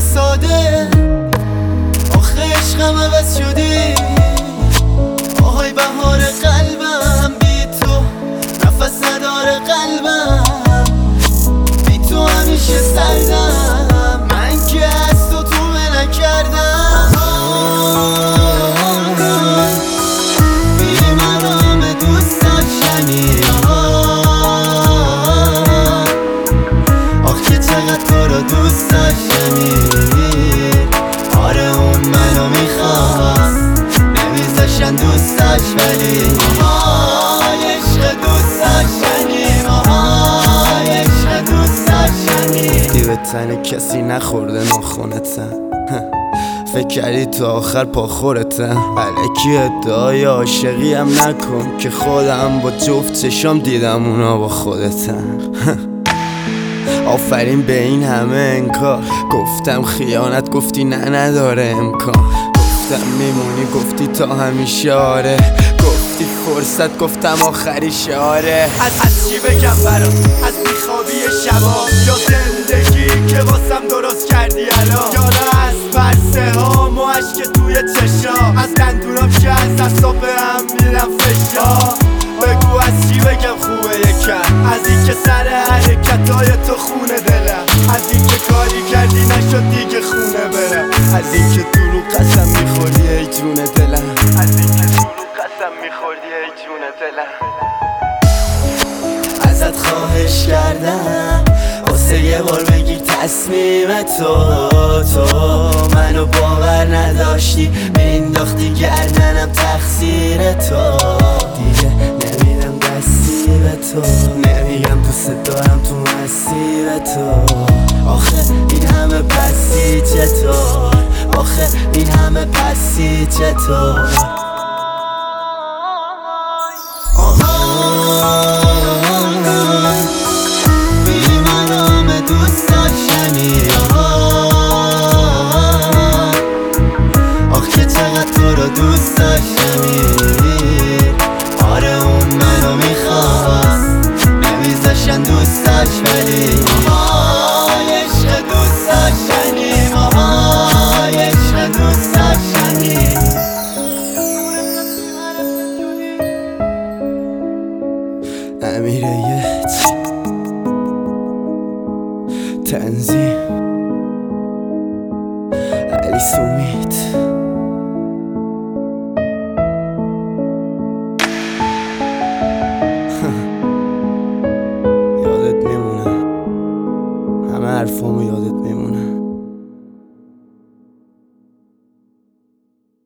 ساده آخه عشقم عوض شدی آهای بهار قلبم بی تو نفس نداره قلبم بی تو همیشه سردم من که از تو توبه نکردم بی مرام دوست داشتنی آخ که چقدر تو رو دوست داشتنی آره اون منو میخواست نمیذاشن دوست داشت ولی عشق دوست داشتنی عشق دوست داشتنی دی به تن کسی نخورده ناخونتن فکر کردی تو آخر پاخورتن الکی ادعای عاشقی هم نکن که خودم با جفت چشام دیدم اونا با خودتن آفرین به این همه انکار گفتم خیانت گفتی نه نداره امکان گفتم میمونی گفتی تا همیشه آره گفتی فرصت گفتم آخریش آره از چی بگم برات از بیخوابی شبا یا زندگی که واسم درست کردی الان یا از پرسه ها و عشق توی چشام از دندونام که از اصاب هم میرم فشار بگو از چی بگم خوبه یکم از این که سر حرکتای تو خونه دلم از این که کاری کردی نشد دیگه خونه برم از این که دروغ قسم میخوردی ای جون دلم از این که دروغ قسم میخوردی ای جون دلم ازت خواهش کردم واسه یه بار بگیر تصمیم تو منو باور نداشتی مینداختی گردنم تقصیر تو دیگه نمیدم دستی به تو نمیگم دوست دارم تو مسیر تو آخه این همه پسی چطور آخه این همه پسی چطور بی مرام دوست داشتنی آخ که چقدر تو رو دوست داشتنی آره اون منو میخواست نمیذاشن دوست داشت ولی عشق دوست داشتنی عشق دوست داشتنی امیریت تنظیم علی سومیت یادت میمونه همه حرفامو یادت